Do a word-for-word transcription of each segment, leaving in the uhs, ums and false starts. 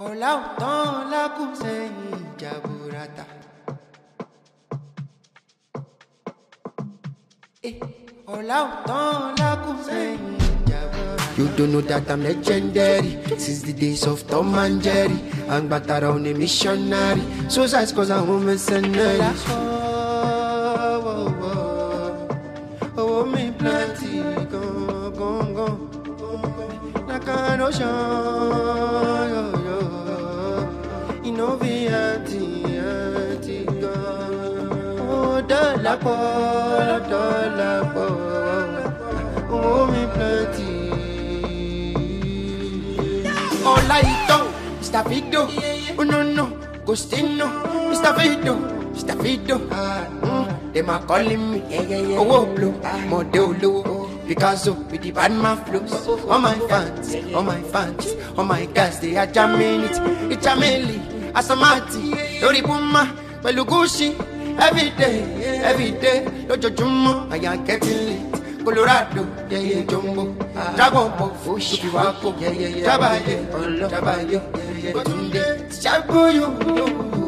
Hola, autant la cousin Jaburata. Eh, hola, autant la cousin Jaburata. You don't know that I'm legendary since the days of Tom and Jerry. I'm back around a missionary. So that's cause I'm a mercenary. Oh, oh, oh, oh, me plenty, go, go, go. Like an ocean. No be anti, anti God. Oh, dollar, dollar, oh, me plenty. All I do, Mister Fido. Oh, no, no, Gostino, Mister Fido, Mister Fido. Mm, they ma calling me, oh, blow, Modelo. Picasso with the bad man flows. All my fans, all my fans, all my guys, they are jamming it. It's jamming. Asamati, Lori Puma, Belugushi, every day, every day, Lojo Jumo, I am getting lit. Colorado, yeah, yeah, Jumbo, Dragon Ball, Fushi, Wako, yeah, yeah, yeah, Tabaye, Tabaye, yeah, yeah, Tunde, Chabu, you.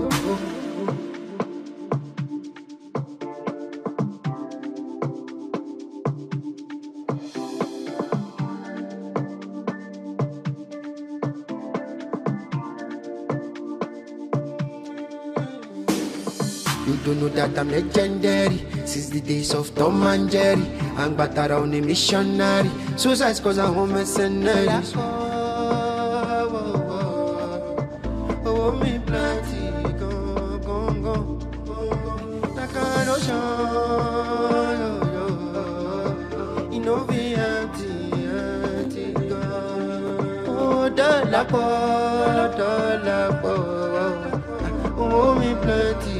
You don't know that I'm legendary since the days of Tom and Jerry. I'm back around a missionary. Suicide's cause I'm a mercenary. Oh, oh, oh, oh, me plenty, go, go, go. Like an ocean, you know be anti, anti God. Oh, dollar, dollar, oh, me plenty.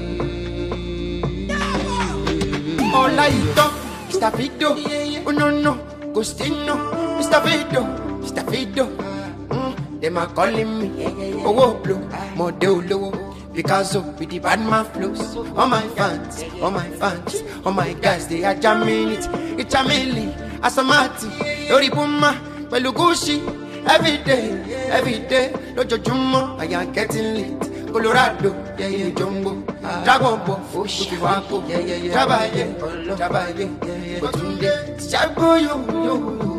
All I do, Mister Fido. Oh no no, Gostino, Mister Fido, Mister Fido. Mm, they ma calling me, oh blow, Modelo. Picasso with the bad man flows. All my fans, all my fans, all my guys, they are jamming it. It's jamming, Asamati, Lori Puma, Belugushi. Every day, every day, Lojo Jumo, I am getting lit. Colorado, yeah, yeah, Jumbo, Dragon Ball, Fushi, Wako, yeah, yeah, yeah, Tabaye, Tabaye, yeah, yeah, Tunde, Chabu, you, you.